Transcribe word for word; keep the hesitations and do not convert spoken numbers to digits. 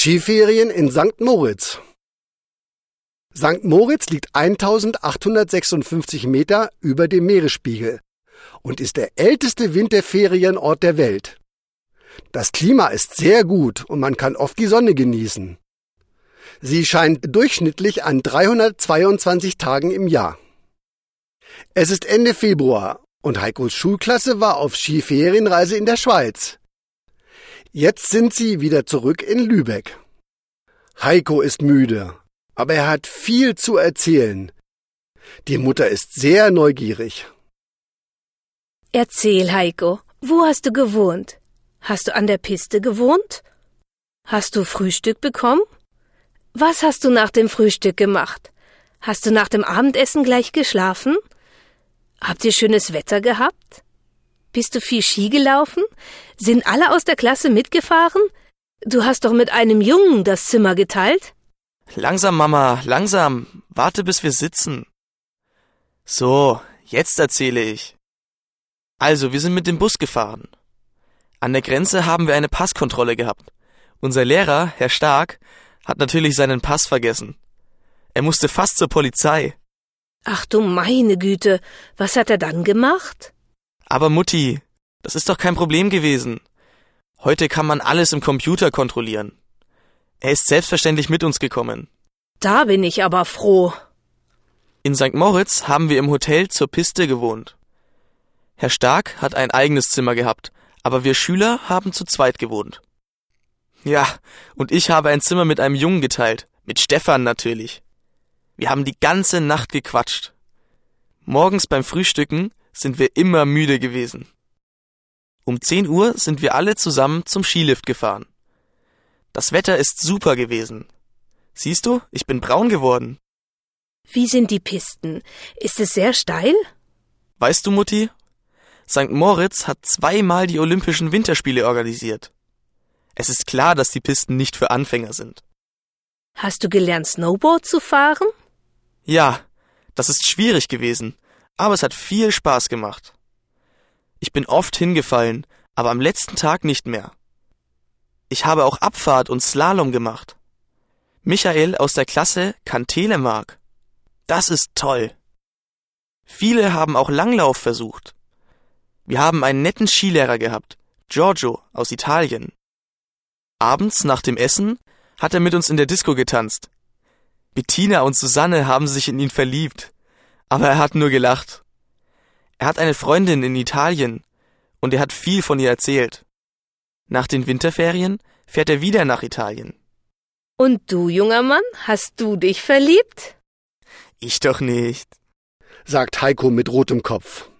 Skiferien in Sankt Moritz. Sankt Moritz liegt eintausendachthundertsechsundfünfzig Meter über dem Meeresspiegel und ist der älteste Winterferienort der Welt. Das Klima ist sehr gut und man kann oft die Sonne genießen. Sie scheint durchschnittlich an dreihundertzweiundzwanzig Tagen im Jahr. Es ist Ende Februar und Heikos Schulklasse war auf Skiferienreise in der Schweiz. Jetzt sind sie wieder zurück in Lübeck. Heiko ist müde, aber er hat viel zu erzählen. Die Mutter ist sehr neugierig. Erzähl, Heiko, wo hast du gewohnt? Hast du an der Piste gewohnt? Hast du Frühstück bekommen? Was hast du nach dem Frühstück gemacht? Hast du nach dem Abendessen gleich geschlafen? Habt ihr schönes Wetter gehabt? Bist du viel Ski gelaufen? Sind alle aus der Klasse mitgefahren? Du hast doch mit einem Jungen das Zimmer geteilt? Langsam, Mama, langsam. Warte, bis wir sitzen. So, jetzt erzähle ich. Also, wir sind mit dem Bus gefahren. An der Grenze haben wir eine Passkontrolle gehabt. Unser Lehrer, Herr Stark, hat natürlich seinen Pass vergessen. Er musste fast zur Polizei. Ach du meine Güte, was hat er dann gemacht? Aber Mutti, das ist doch kein Problem gewesen. Heute kann man alles im Computer kontrollieren. Er ist selbstverständlich mit uns gekommen. Da bin ich aber froh. In Sankt Moritz haben wir im Hotel zur Piste gewohnt. Herr Stark hat ein eigenes Zimmer gehabt, aber wir Schüler haben zu zweit gewohnt. Ja, und ich habe ein Zimmer mit einem Jungen geteilt, mit Stefan natürlich. Wir haben die ganze Nacht gequatscht. Morgens beim Frühstücken sind wir immer müde gewesen. Um zehn Uhr sind wir alle zusammen zum Skilift gefahren. Das Wetter ist super gewesen. Siehst du, ich bin braun geworden. Wie sind die Pisten? Ist es sehr steil? Weißt du, Mutti, Sankt Moritz hat zweimal die Olympischen Winterspiele organisiert. Es ist klar, dass die Pisten nicht für Anfänger sind. Hast du gelernt, Snowboard zu fahren? Ja, das ist schwierig gewesen, aber es hat viel Spaß gemacht. Ich bin oft hingefallen, aber am letzten Tag nicht mehr. Ich habe auch Abfahrt und Slalom gemacht. Michael aus der Klasse kann Telemark. Das ist toll. Viele haben auch Langlauf versucht. Wir haben einen netten Skilehrer gehabt, Giorgio aus Italien. Abends nach dem Essen hat er mit uns in der Disco getanzt. Bettina und Susanne haben sich in ihn verliebt, aber er hat nur gelacht. Er hat eine Freundin in Italien und er hat viel von ihr erzählt. Nach den Winterferien fährt er wieder nach Italien. Und du, junger Mann, hast du dich verliebt? Ich doch nicht, sagt Heiko mit rotem Kopf.